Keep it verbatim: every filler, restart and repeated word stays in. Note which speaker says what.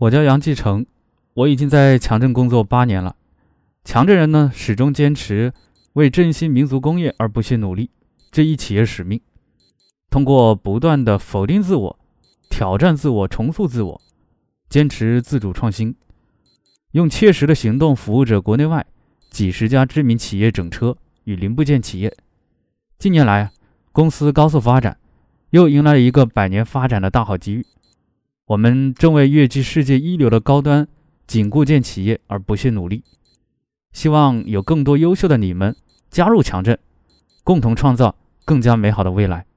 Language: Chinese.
Speaker 1: 我叫杨继成，我已经在强镇工作八年了。强镇人呢，始终坚持为振兴民族工业而不懈努力，这一企业使命。通过不断的否定自我、挑战自我、重塑自我，坚持自主创新，用切实的行动服务着国内外几十家知名企业整车与零部件企业。近年来，公司高速发展，又迎来了一个百年发展的大好机遇。我们正为跃居世界一流的高端紧固件企业而不懈努力，希望有更多优秀的你们加入强镇，共同创造更加美好的未来。